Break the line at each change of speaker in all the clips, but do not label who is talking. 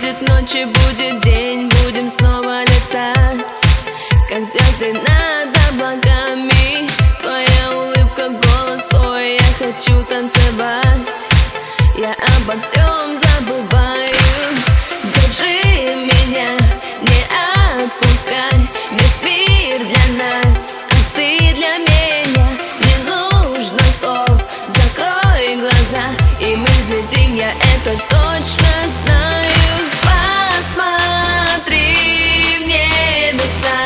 Будет ночь и будет день, будем снова летать, как звезды над облаками. Твоя улыбка, голос твой, я хочу танцевать. Я обо всем забываю. Держи меня, не отпускай. Весь мир для нас, а ты для меня. Не нужно слов, закрой глаза, и мы взлетим, я это точно знаю. Посмотри в небеса,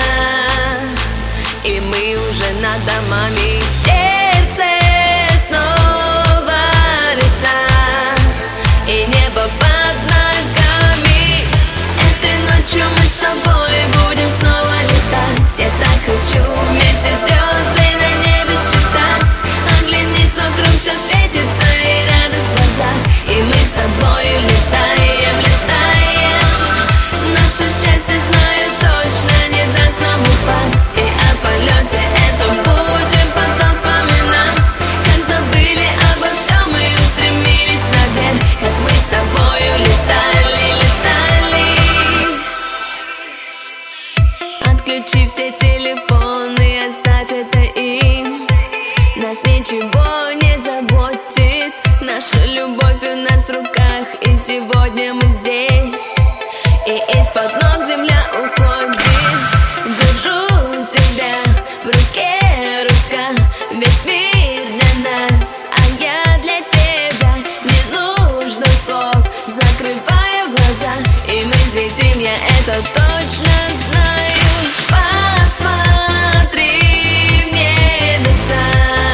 и мы уже над домами. В сердце снова весна, и небо под ногами. Этой ночью мы с тобой будем снова летать. Я так хочу вместе звезды на небе считать. Оглянись вокруг, все светится и радость в глазах, и мы с тобой летаем, летаем. Наше счастье, знаю точно, не даст нам упасть. И о полете это будем потом вспоминать. Как забыли обо всем и устремились наверх, как мы с тобою летали, летали. Отключи все телефоны, оставь это им. Нас ничего не заботит, наша любовь у нас в руках, и сегодня мы здесь, и из-под ног земля уходит. Держу тебя в руке, рука, весь мир для нас, а я для тебя. Не нужно слов, закрываю глаза, и мы взлетим, я это точно знаю. Посмотри в небеса,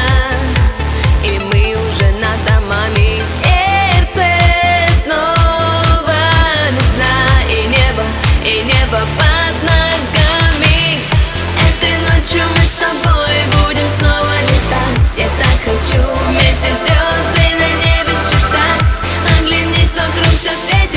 и мы уже над домами. В сердце снова весна, и небо под ногами. Этой ночью мы с тобой будем снова летать. Я так хочу вместе звезды на небе считать. Оглянись вокруг, все светит